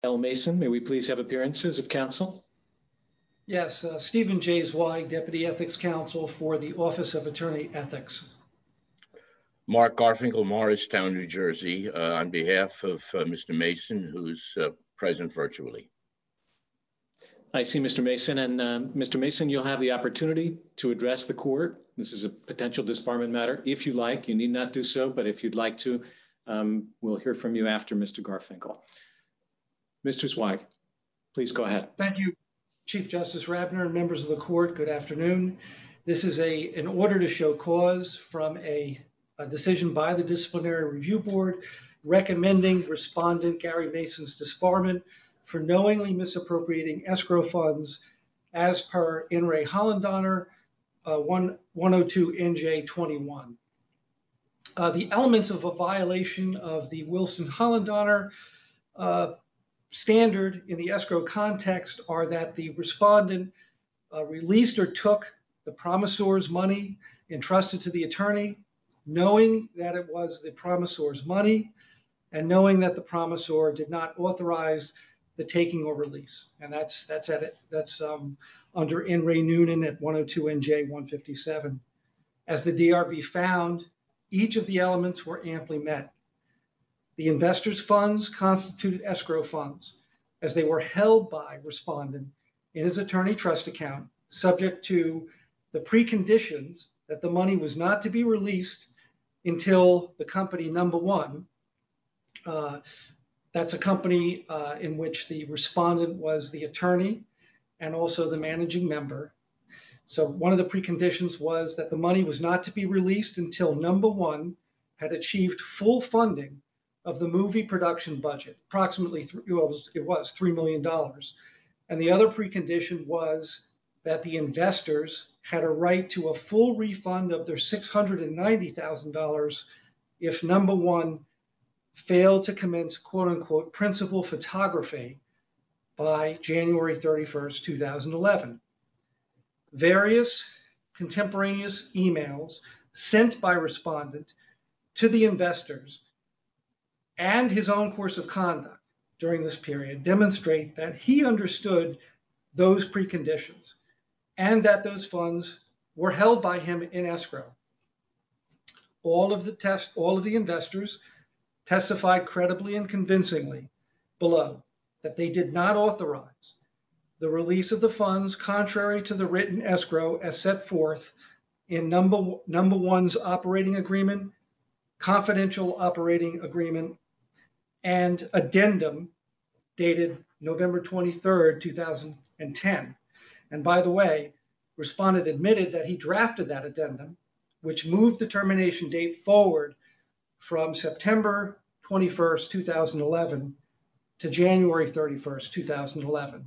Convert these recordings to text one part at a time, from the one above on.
L. Mason, may we please have appearances of counsel? Yes, Stephen J. Zweig, Deputy Ethics Counsel for the Office of Attorney Ethics. Mark Garfinkel, Morristown, New Jersey, on behalf of Mr. Mason, who's present virtually. I see Mr. Mason, and Mr. Mason, you'll have the opportunity to address the court. This is a potential disbarment matter. If you like, you need not do so, but if you'd like to, we'll hear from you after Mr. Garfinkel. Mr. Zweig, please go ahead. Thank you, Chief Justice Rabner and members of the court. Good afternoon. This is an order to show cause from a decision by the Disciplinary Review Board recommending respondent Gary Mason's disbarment for knowingly misappropriating escrow funds as per In re Hollendonner 102 NJ 21. The elements of a violation of the Wilson Hollendonner standard in the escrow context are that the respondent released or took the promisor's money entrusted to the attorney, knowing that it was the promisor's money and knowing that the promisor did not authorize the taking or release. And that's under In re Noonan at 102 NJ 157. As the DRB found, each of the elements were amply met. The investor's funds constituted escrow funds as they were held by respondent in his attorney trust account, subject to the preconditions that the money was not to be released until the company number one, that's a company in which the respondent was the attorney and also the managing member. So one of the preconditions was that the money was not to be released until number one had achieved full funding of the movie production budget, approximately it was $3 million. And the other precondition was that the investors had a right to a full refund of their $690,000 if number one failed to commence quote unquote principal photography by January 31st, 2011. Various contemporaneous emails sent by respondent to the investors and his own course of conduct during this period demonstrate that he understood those preconditions and that those funds were held by him in escrow. All of the investors testified credibly and convincingly below that they did not authorize the release of the funds contrary to the written escrow as set forth in number one's operating agreement, confidential operating agreement, and addendum dated November 23rd, 2010. And by the way, respondent admitted that he drafted that addendum, which moved the termination date forward from September 21st, 2011 to January 31st, 2011.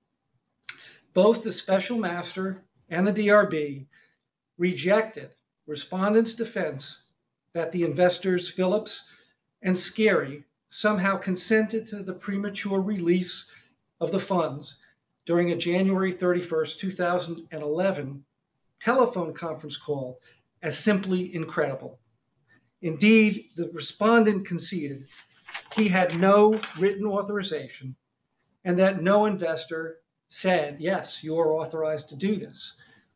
Both the special master and the DRB rejected respondent's defense that the investors Phillips and Scary somehow consented to the premature release of the funds during a January 31st, 2011 telephone conference call as simply incredible. Indeed, the respondent conceded he had no written authorization and that no investor said, yes, you are authorized to do this.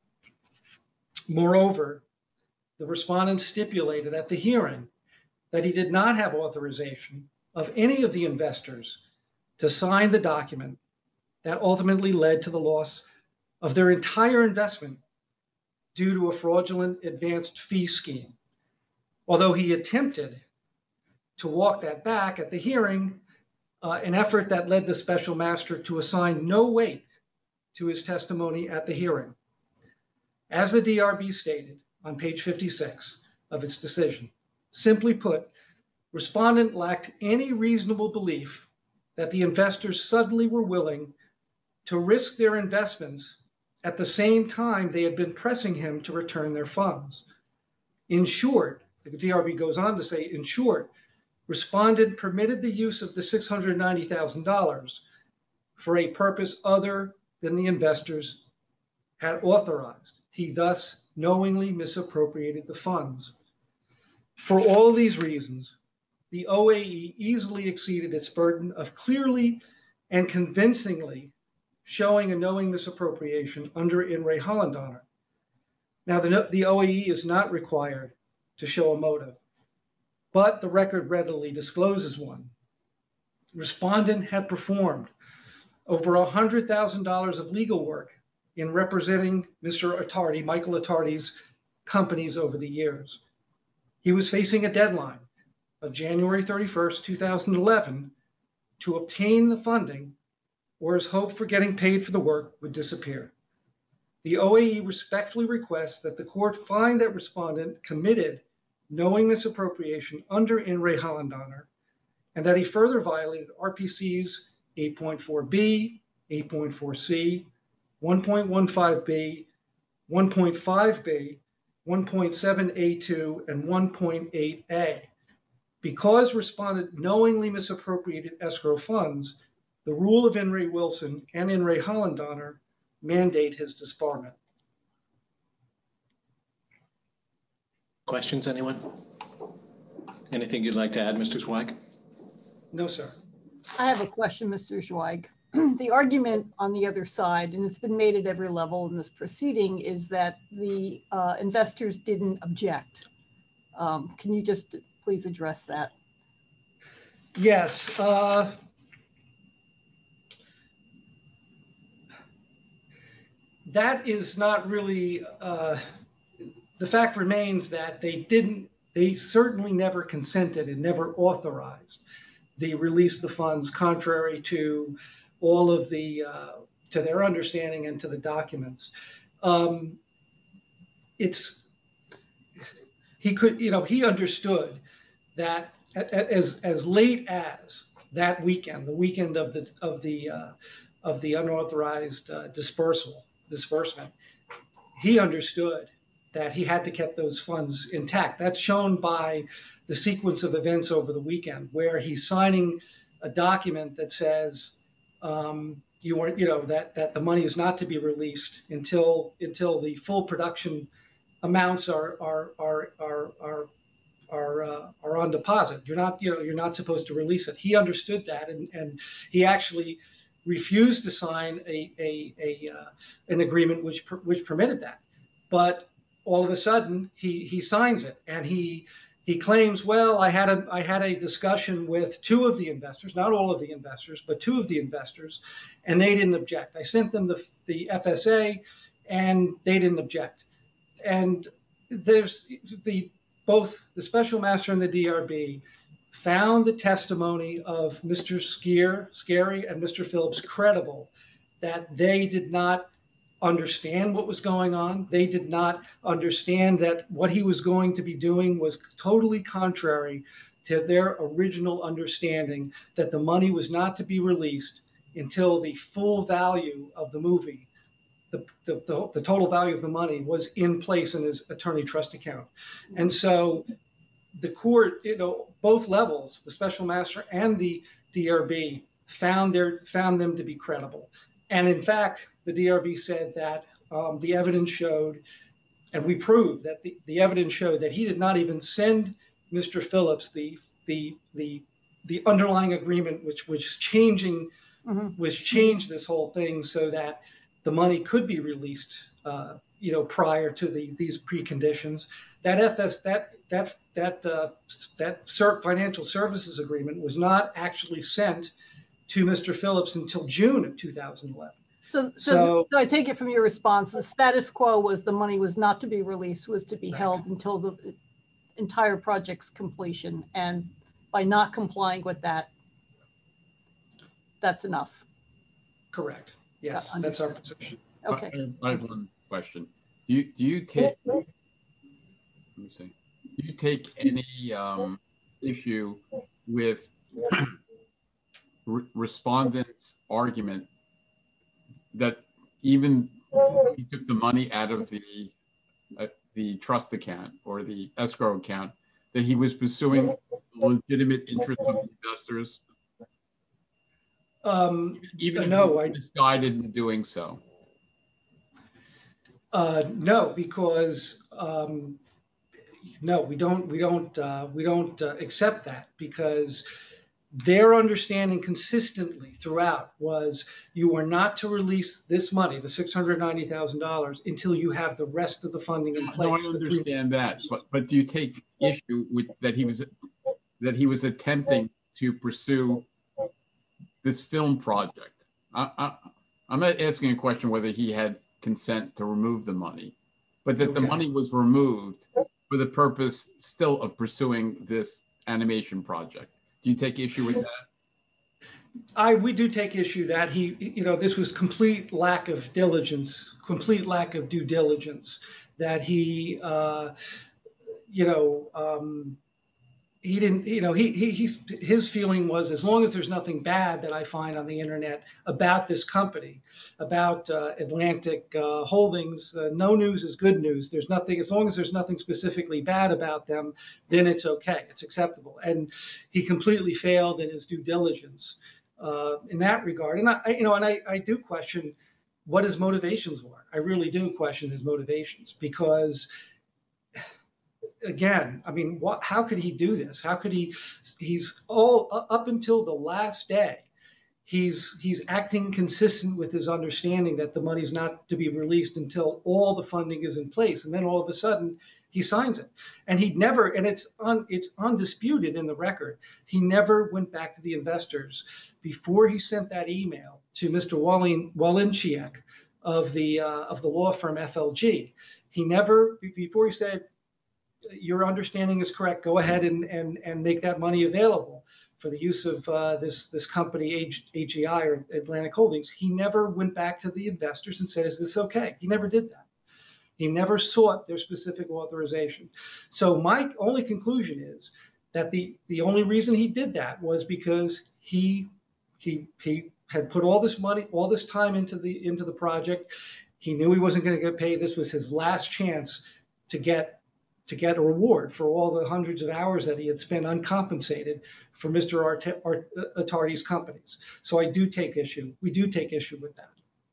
Moreover, the respondent stipulated at the hearing that he did not have authorization of any of the investors to sign the document that ultimately led to the loss of their entire investment due to a fraudulent advanced fee scheme. Although he attempted to walk that back at the hearing, an effort that led the special master to assign no weight to his testimony at the hearing. As the DRB stated on page 56 of its decision, simply put, respondent lacked any reasonable belief that the investors suddenly were willing to risk their investments at the same time they had been pressing him to return their funds. In short, the DRB goes on to say, in short, respondent permitted the use of the $690,000 for a purpose other than the investors had authorized. He thus knowingly misappropriated the funds. For all these reasons, the OAE easily exceeded its burden of clearly and convincingly showing a knowing misappropriation under In re Hollander. Now, the OAE is not required to show a motive, but the record readily discloses one. Respondent had performed over $100,000 of legal work in representing Mr. Attardi, Michael Attardi's companies over the years. He was facing a deadline of January 31st, 2011 to obtain the funding, or his hope for getting paid for the work would disappear. The OAE respectfully requests that the court find that respondent committed knowing misappropriation under In re Hollander, and that he further violated RPCs 8.4b, 8.4c, 1.15b, 1.5b, 1.7a2, and 1.8a. Because respondent knowingly misappropriated escrow funds, the rule of In re Wilson and In re Hollander mandate his disbarment. Questions, anyone? Anything you'd like to add, Mr. Zweig? No, sir. I have a question, Mr. Zweig. The argument on the other side, and it's been made at every level in this proceeding, is that the investors didn't object. Can you just please address that? Yes. That is not really, the fact remains that they certainly never consented and never authorized the release of the funds, contrary to all of the, to their understanding and to the documents. He understood that as late as that weekend, the weekend of the unauthorized disbursement, he understood that he had to keep those funds intact. That's shown by the sequence of events over the weekend, where he's signing a document that says that the money is not to be released until the full production amounts are on deposit. You're not supposed to release it. He understood that, and he actually refused to sign an agreement which permitted that. But all of a sudden, he signs it, and he claims, well, I had a discussion with two of the investors, not all of the investors, but two of the investors, and they didn't object. I sent them the FSA, and they didn't object. And there's both the special master and the DRB found the testimony of Mr. Scary and Mr. Phillips credible, that they did not understand what was going on. They did not understand that what he was going to be doing was totally contrary to their original understanding, that the money was not to be released until the full value of the movie, the total value of the money, was in place in his attorney trust account. And so the court, both levels, the special master and the DRB, found them to be credible. And in fact, the DRB said that the evidence showed, and we proved that the evidence showed that he did not even send Mr. Phillips the underlying agreement, which was changed this whole thing so that the money could be released, prior to these preconditions. That financial services agreement was not actually sent to Mr. Phillips until June of 2011. So I take it from your response, the status quo was the money was not to be released, was to be held until the entire project's completion. And by not complying with that, that's enough. Correct. Yes, that's our position. Okay. I have one question. Do you take? Let me see. Do you take any issue with respondents' argument that even he took the money out of the trust account or the escrow account, that he was pursuing legitimate interests of investors? Even if he misguided in doing so. No, because no, we don't accept that, because Their understanding consistently throughout was you are not to release this money, the $690,000, until you have the rest of the funding in place. No, I understand that, but do you take issue with that he was attempting to pursue this film project? I'm not asking a question whether he had consent to remove the money, but that the money was removed for the purpose still of pursuing this animation project. Do you take issue with that? We do take issue that this was complete lack of diligence, complete lack of due diligence, that he didn't, his feeling was, as long as there's nothing bad that I find on the internet about this company, about Atlantic Holdings, no news is good news. There's nothing, as long as there's nothing specifically bad about them, then it's okay, it's acceptable. And he completely failed in his due diligence in that regard. And I do question what his motivations were. I really do question his motivations, because again, I mean, how could he do this? How could he's all up until the last day, he's acting consistent with his understanding that the money's not to be released until all the funding is in place. And then all of a sudden he signs it. And he'd never, and it's undisputed in the record, he never went back to the investors before he sent that email to Mr. Walinchiak of the law firm FLG. He never, before he said, your understanding is correct, go ahead and make that money available for the use of this company, AGI or Atlantic Holdings, he never went back to the investors and said, is this okay? He never did that. He never sought their specific authorization. So my only conclusion is that the only reason he did that was because he had put all this money, all this time into the project. He knew he wasn't going to get paid. This was his last chance to get a reward for all the hundreds of hours that he had spent uncompensated for Mr. Attardi's companies. So we do take issue with that.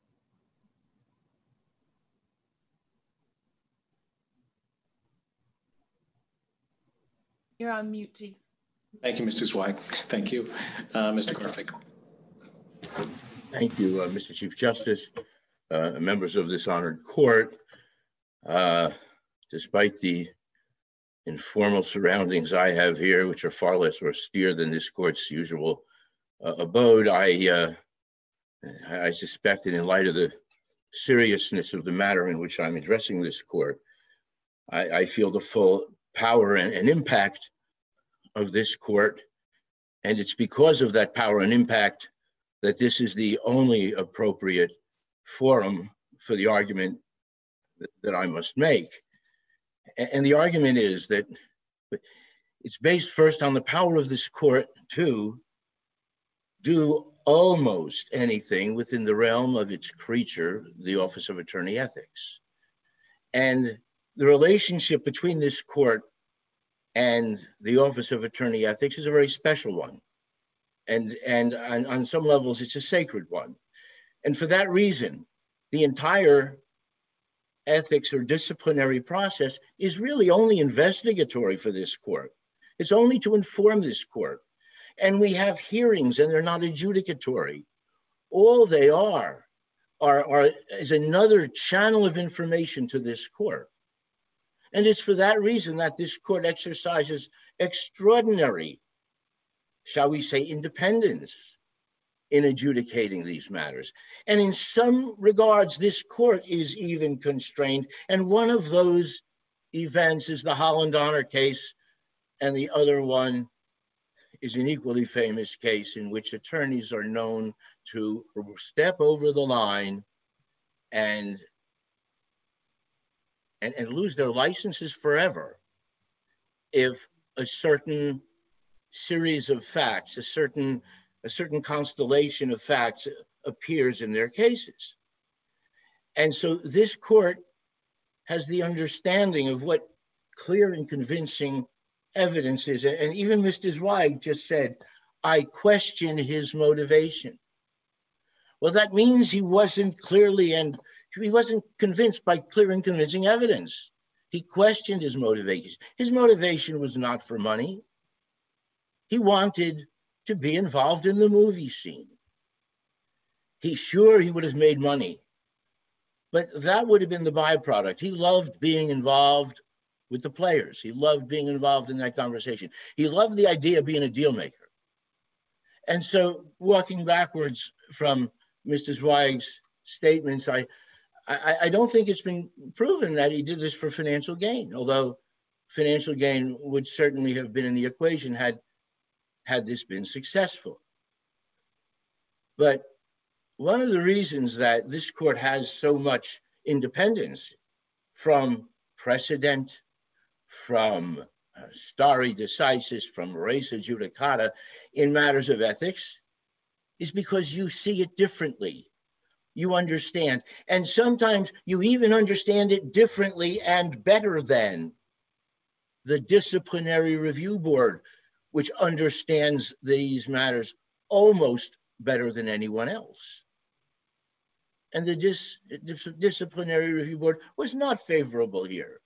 You're on mute, Chief. Thank you, Mr. Zweig. Thank you. Mr. Garfinkel. Thank you, Mr. Chief Justice, members of this honored court. Despite the informal surroundings I have here, which are far less austere than this court's usual abode, I suspect that in light of the seriousness of the matter in which I'm addressing this court, I feel the full power and impact of this court. And it's because of that power and impact that this is the only appropriate forum for the argument that I must make. And the argument is that it's based first on the power of this court to do almost anything within the realm of its creature, the Office of Attorney Ethics. And the relationship between this court and the Office of Attorney Ethics is a very special one. And on some levels, it's a sacred one. And for that reason, the entire ethics or disciplinary process is really only investigatory for this court. It's only to inform this court. And we have hearings and they're not adjudicatory. All they are is another channel of information to this court. And it's for that reason that this court exercises extraordinary, shall we say, independence in adjudicating these matters. And in some regards, this court is even constrained. And one of those events is the Holland Honor case. And the other one is an equally famous case in which attorneys are known to step over the line and lose their licenses forever if a certain series of facts, a certain constellation of facts appears in their cases. And so this court has the understanding of what clear and convincing evidence is. And even Mr. Zweig just said, I question his motivation. Well, that means he wasn't convinced by clear and convincing evidence. He questioned his motivation. His motivation was not for money. He wanted to be involved in the movie scene. He's sure he would have made money, but that would have been the byproduct. He loved being involved with the players. He loved being involved in that conversation. He loved the idea of being a deal maker. And so walking backwards from Mr. Zweig's statements, I don't think it's been proven that he did this for financial gain, although financial gain would certainly have been in the equation had this been successful. But one of the reasons that this court has so much independence from precedent, from stare decisis, from res judicata in matters of ethics is because you see it differently. You understand. And sometimes you even understand it differently and better than the disciplinary review board, which understands these matters almost better than anyone else. And the disciplinary review board was not favorable here.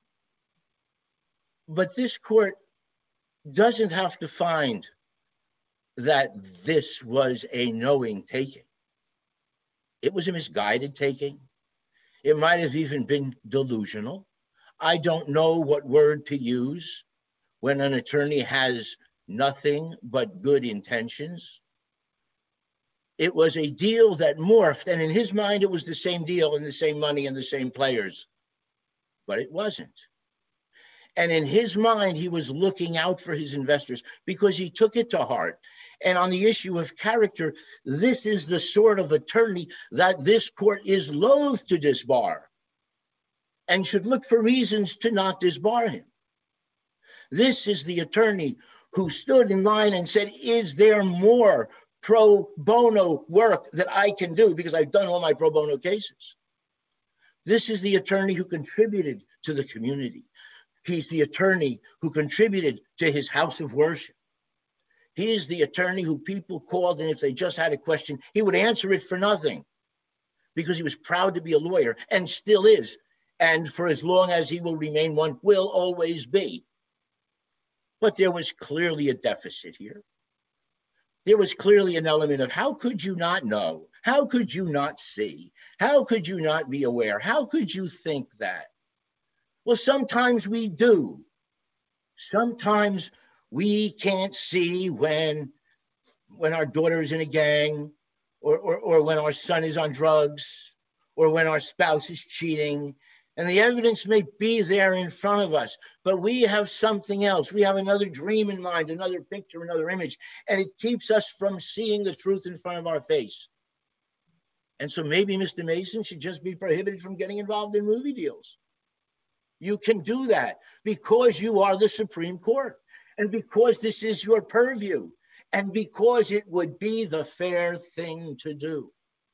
But this court doesn't have to find that this was a knowing taking. It was a misguided taking. It might have even been delusional. I don't know what word to use when an attorney has nothing but good intentions. It was a deal that morphed, and in his mind, it was the same deal and the same money and the same players, but it wasn't. And in his mind, he was looking out for his investors because he took it to heart. And on the issue of character, this is the sort of attorney that this court is loath to disbar and should look for reasons to not disbar him. This is the attorney who stood in line and said, is there more pro bono work that I can do? Because I've done all my pro bono cases. This is the attorney who contributed to the community. He's the attorney who contributed to his house of worship. He is the attorney who people called, and if they just had a question, he would answer it for nothing because he was proud to be a lawyer and still is. And for as long as he will remain one, will always be. But there was clearly a deficit here. There was clearly an element of how could you not know? How could you not see? How could you not be aware? How could you think that? Well, sometimes we do. Sometimes we can't see when our daughter is in a gang or when our son is on drugs or when our spouse is cheating. And the evidence may be there in front of us, but we have something else. We have another dream in mind, another picture, another image, and it keeps us from seeing the truth in front of our face. And so maybe Mr. Mason should just be prohibited from getting involved in movie deals. You can do that because you are the Supreme Court and because this is your purview and because it would be the fair thing to do.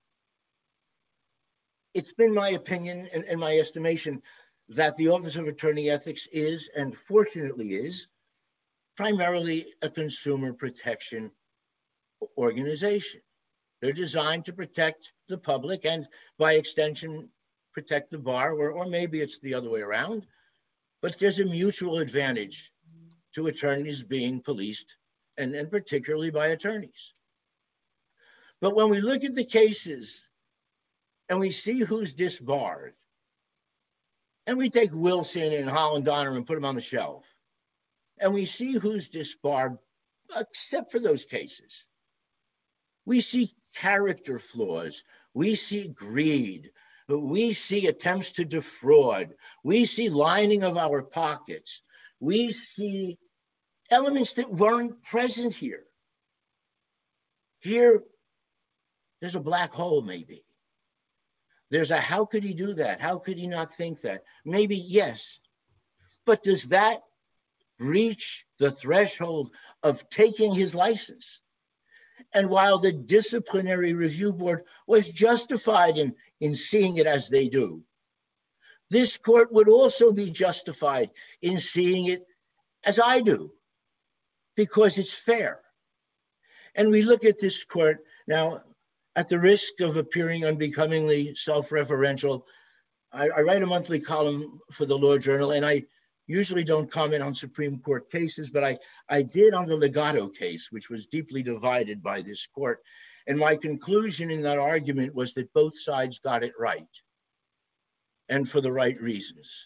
It's been my opinion and my estimation that the Office of Attorney Ethics is, and fortunately is, primarily a consumer protection organization. They're designed to protect the public and by extension, protect the bar, or maybe it's the other way around, but there's a mutual advantage to attorneys being policed and particularly by attorneys. But when we look at the cases and we see who's disbarred, and we take Wilson and Holland Donner and put them on the shelf, and we see who's disbarred, except for those cases, we see character flaws, we see greed, we see attempts to defraud, we see lining of our pockets, we see elements that weren't present here. Here, there's a black hole maybe. There's a how could he do that? How could he not think that? Maybe yes, but does that reach the threshold of taking his license? And while the disciplinary review board was justified in seeing it as they do, this court would also be justified in seeing it as I do, because it's fair. And we look at this court now, at the risk of appearing unbecomingly self-referential, I write a monthly column for the Law Journal, and I usually don't comment on Supreme Court cases, but I did on the Legato case, which was deeply divided by this court. And my conclusion in that argument was that both sides got it right, and for the right reasons.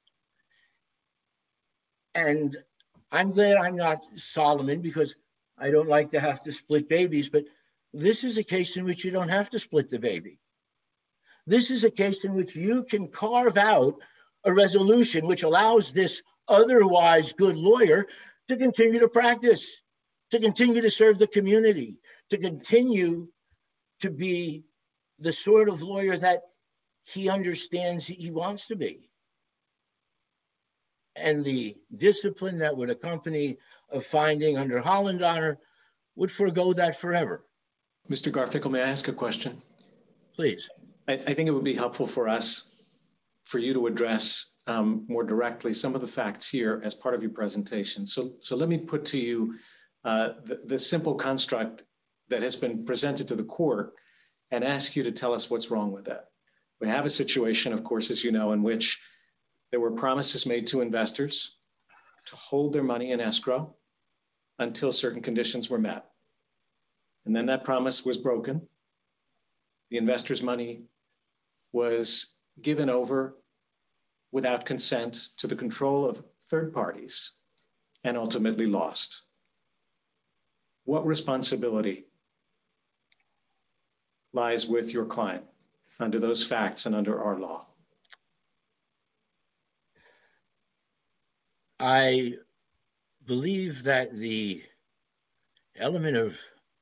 And I'm glad I'm not Solomon, because I don't like to have to split babies, but this is a case in which you don't have to split the baby. This is a case in which you can carve out a resolution which allows this otherwise good lawyer to continue to practice, to continue to serve the community, to continue to be the sort of lawyer that he understands he wants to be. And the discipline that would accompany a finding under Holland Honor would forego that forever. Mr. Garfinkel, may I ask a question? Please. I think it would be helpful for us, for you to address more directly some of the facts here as part of your presentation. So let me put to you the simple construct that has been presented to the court and ask you to tell us what's wrong with that. We have a situation, of course, as you know, in which there were promises made to investors to hold their money in escrow until certain conditions were met. And then that promise was broken. The investors' money was given over without consent to the control of third parties and ultimately lost. What responsibility lies with your client under those facts and under our law? I believe that the element of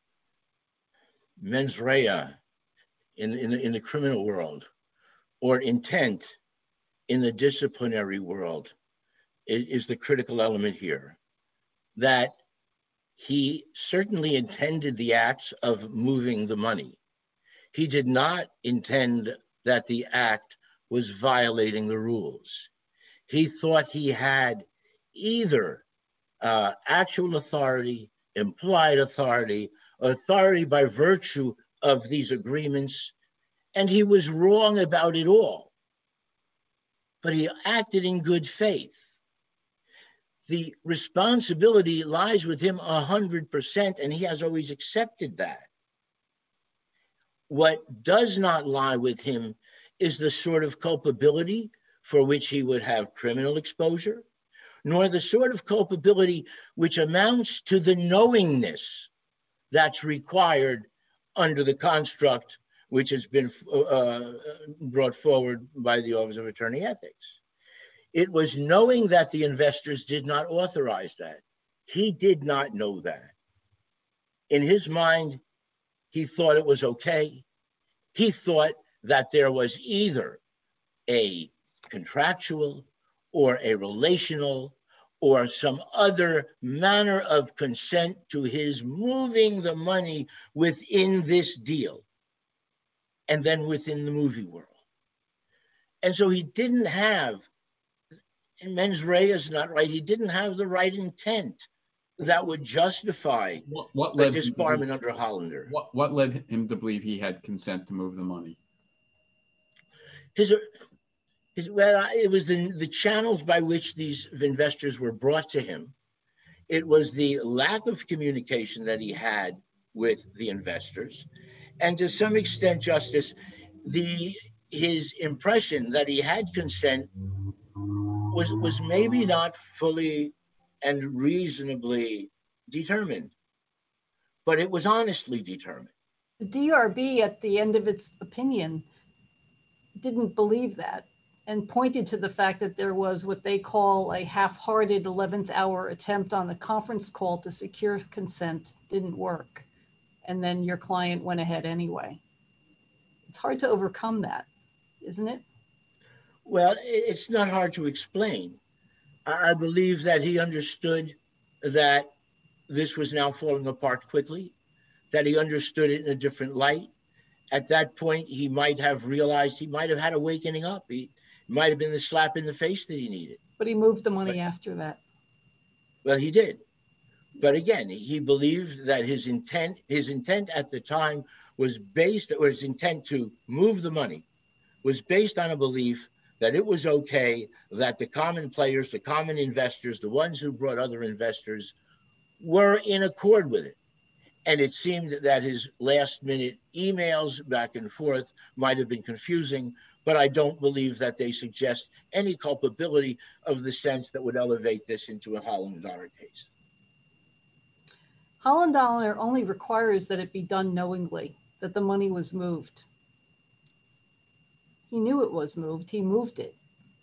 mens rea in the criminal world, or intent in the disciplinary world, is the critical element here. That he certainly intended the acts of moving the money. He did not intend that the act was violating the rules. He thought he had either actual authority, implied authority, authority by virtue of these agreements, and he was wrong about it all. But he acted in good faith. The responsibility lies with him 100%, and he has always accepted that. What does not lie with him is the sort of culpability for which he would have criminal exposure, nor the sort of culpability which amounts to the knowingness that's required under the construct which has been brought forward by the Office of Attorney Ethics. It was knowing that the investors did not authorize that. He did not know that. In his mind, he thought it was okay. He thought that there was either a contractual or a relational or some other manner of consent to his moving the money within this deal and then within the movie world. And so he didn't have, and mens rea is not right, he didn't have the right intent that would justify the disbarment under Hollander. What led him to believe he had consent to move the money? Well, it was the channels by which these investors were brought to him. It was the lack of communication that he had with the investors. And to some extent, Justice, his impression that he had consent was maybe not fully and reasonably determined, but it was honestly determined. The DRB at the end of its opinion didn't believe that and pointed to the fact that there was what they call a half-hearted 11th hour attempt on the conference call to secure consent. Didn't work. And then your client went ahead anyway. It's hard to overcome that, isn't it? Well, it's not hard to explain. I believe that he understood that this was now falling apart quickly, that he understood it in a different light. At that point, he might have realized, he might have had a wakening up. He might have been the slap in the face that he needed. But he moved the money after that. Well, he did. But again, he believed that his intent at the time was based, or his intent to move the money was based on a belief that it was okay that the common players, the common investors, the ones who brought other investors were in accord with it. And it seemed that his last minute emails back and forth might have been confusing, but I don't believe that they suggest any culpability of the sense that would elevate this into a Holland-Donner case. Holland-Donner only requires that it be done knowingly, that the money was moved. He knew it was moved, he moved it.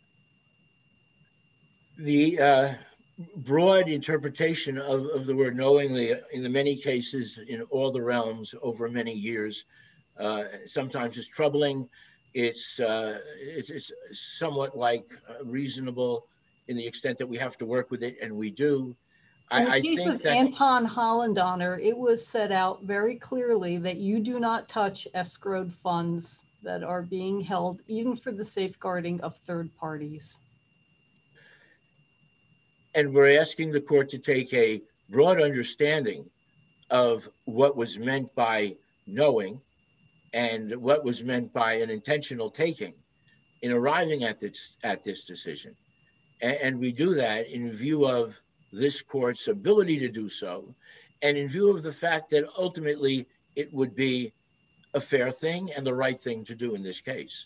The broad interpretation of the word knowingly in the many cases in all the realms over many years sometimes is troubling. It's somewhat like reasonable in the extent that we have to work with it, and we do. In the case of Anton Holland-Donner, it was set out very clearly that you do not touch escrowed funds that are being held, even for the safeguarding of third parties. And we're asking the court to take a broad understanding of what was meant by knowing and what was meant by an intentional taking in arriving at this decision. And we do that in view of this court's ability to do so, and in view of the fact that ultimately it would be a fair thing and the right thing to do in this case.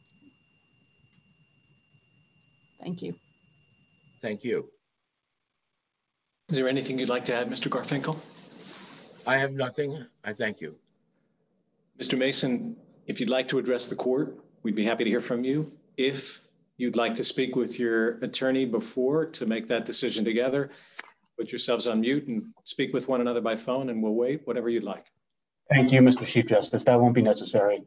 Thank you. Thank you. Is there anything you'd like to add, Mr. Garfinkel? I have nothing. I thank you. Mr. Mason, if you'd like to address the court, we'd be happy to hear from you. If you'd like to speak with your attorney before to make that decision together, put yourselves on mute and speak with one another by phone, and we'll wait, whatever you'd like. Thank you, Mr. Chief Justice. That won't be necessary.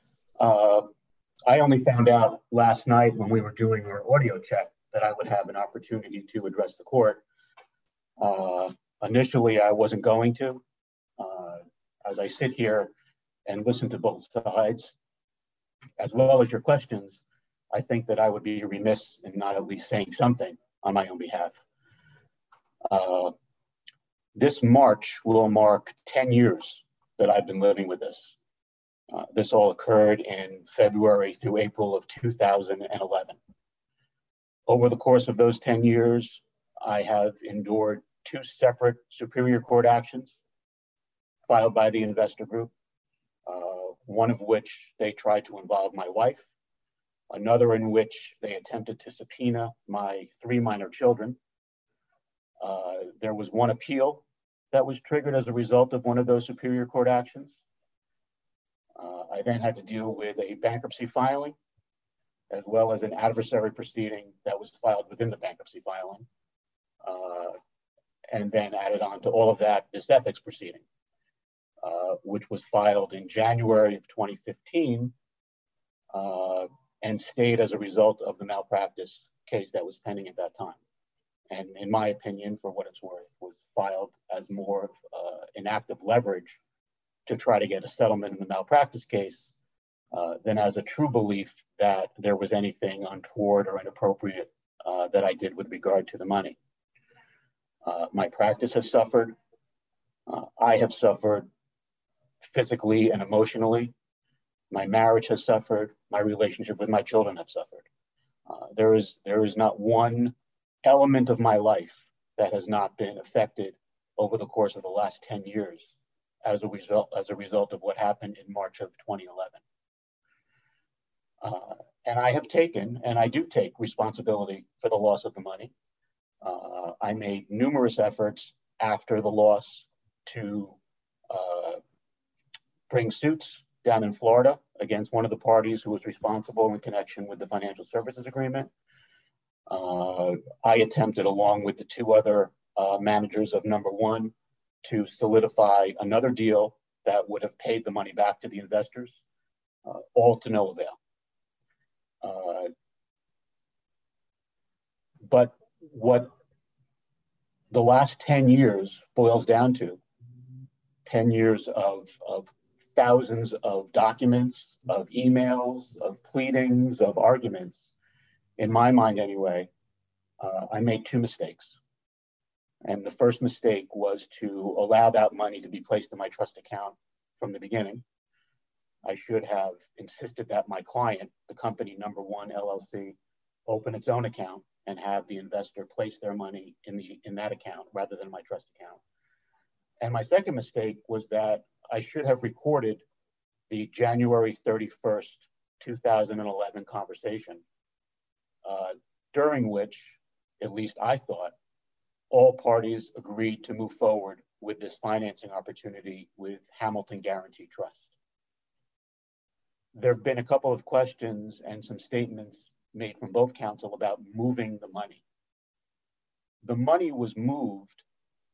I only found out last night when we were doing our audio check that I would have an opportunity to address the court. Initially, I wasn't going to. As I sit here and listen to both sides, as well as your questions, I think that I would be remiss in not at least saying something on my own behalf. This March will mark 10 years that I've been living with this. This all occurred in February through April of 2011. Over the course of those 10 years, I have endured 2 separate Superior Court actions filed by the investor group, one of which they tried to involve my wife, another in which they attempted to subpoena my 3 minor children. There was one appeal that was triggered as a result of one of those Superior Court actions. I then had to deal with a bankruptcy filing, as well as an adversary proceeding that was filed within the bankruptcy filing. And then added on to all of that, this ethics proceeding, which was filed in January of 2015 and stayed as a result of the malpractice case that was pending at that time. And in my opinion, for what it's worth, was filed as more of an act of leverage to try to get a settlement in the malpractice case than as a true belief that there was anything untoward or inappropriate that I did with regard to the money. My practice has suffered. I have suffered physically and emotionally. My marriage has suffered. My relationship with my children have suffered. There is not one element of my life that has not been affected over the course of the last 10 years as a result of what happened in March of 2011. And I have taken, and I do take responsibility for the loss of the money. I made numerous efforts after the loss to bring suits down in Florida against one of the parties who was responsible in connection with the financial services agreement. I attempted, along with the 2 other managers of number 1, to solidify another deal that would have paid the money back to the investors, all to no avail. But what the last 10 years boils down to, 10 years of thousands of documents, of emails, of pleadings, of arguments, in my mind anyway, I made 2 mistakes. And the first mistake was to allow that money to be placed in my trust account from the beginning. I should have insisted that my client, the company Number One LLC, open its own account and have the investor place their money in that account rather than my trust account. And my second mistake was that I should have recorded the January 31st, 2011 conversation, during which, at least I thought, all parties agreed to move forward with this financing opportunity with Hamilton Guaranty Trust. There have been a couple of questions and some statements made from both counsel about moving the money. The money was moved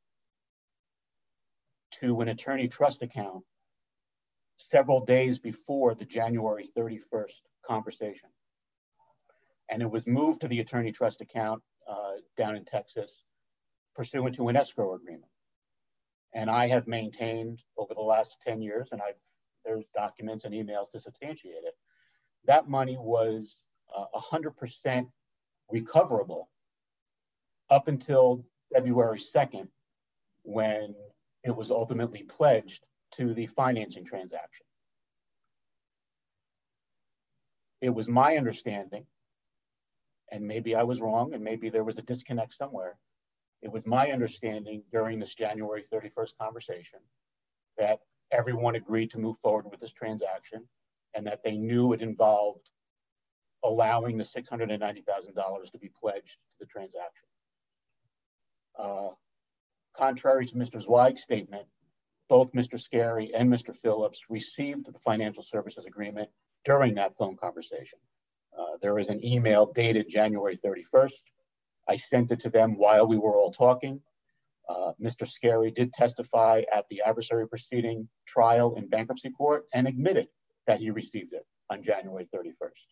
to an attorney trust account several days before the January 31st conversation. And it was moved to the attorney trust account down in Texas pursuant to an escrow agreement. And I have maintained over the last 10 years, and there's documents and emails to substantiate it, that money was 100% recoverable up until February 2nd, when it was ultimately pledged to the financing transaction. It was my understanding, and maybe I was wrong, and maybe there was a disconnect somewhere. It was my understanding during this January 31st conversation that everyone agreed to move forward with this transaction and that they knew it involved allowing the $690,000 to be pledged to the transaction. Contrary to Mr. Zweig's statement, both Mr. Scarry and Mr. Phillips received the financial services agreement during that phone conversation. There is an email dated January 31st. I sent it to them while we were all talking. Mr. Scarry did testify at the adversary proceeding trial in bankruptcy court and admitted that he received it on January 31st.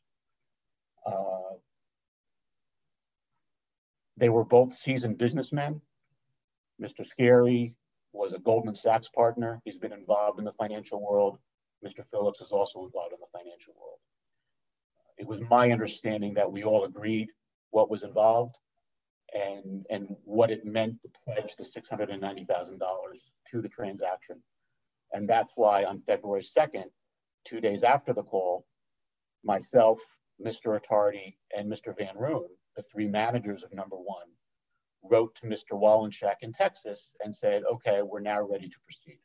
They were both seasoned businessmen. Mr. Scarry was a Goldman Sachs partner. He's been involved in the financial world. Mr. Phillips is also involved in the financial world. It was my understanding that we all agreed what was involved and what it meant to pledge the $690,000 to the transaction. And that's why on February 2nd, 2 days after the call, myself, Mr. Attardi, and Mr. Van Roon, the three managers of Number One, wrote to Mr. Wallenschek in Texas and said, okay, we're now ready to proceed.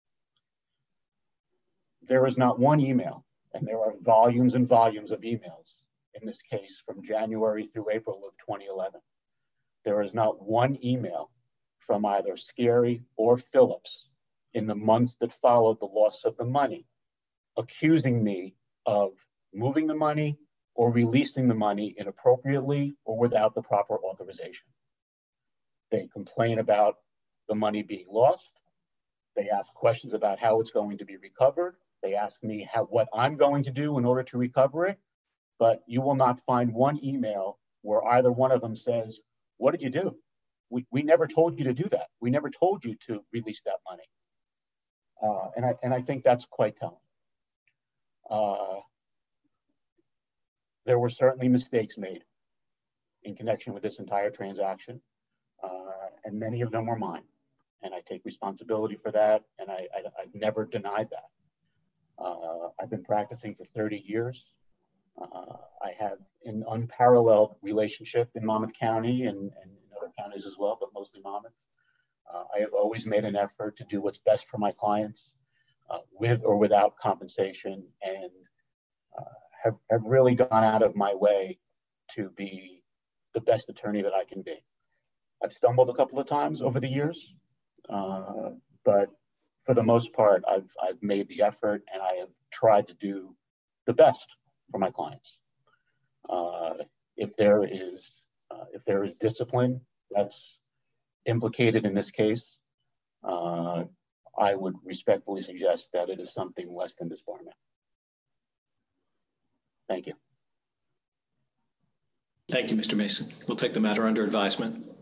There is not one email, and there are volumes and volumes of emails in this case from January through April of 2011. There is not one email from either Scarry or Phillips in the months that followed the loss of the money accusing me of moving the money or releasing the money inappropriately or without the proper authorization. They complain about the money being lost. They ask questions about how it's going to be recovered. They ask me what I'm going to do in order to recover it, but you will not find one email where either one of them says, what did you do? We never told you to do that. We never told you to release that money. And I think that's quite telling. There were certainly mistakes made in connection with this entire transaction, and many of them were mine. And I take responsibility for that, and I've never denied that. I've been practicing for 30 years. I have an unparalleled relationship in Monmouth County and in other counties as well, but mostly Monmouth. I have always made an effort to do what's best for my clients with or without compensation, and have really gone out of my way to be the best attorney that I can be. I've stumbled a couple of times over the years, but for the most part, I've made the effort and I have tried to do the best for my clients. If there is discipline that's implicated in this case, I would respectfully suggest that it is something less than disbarment. Thank you. Thank you, Mr. Mason. We'll take the matter under advisement.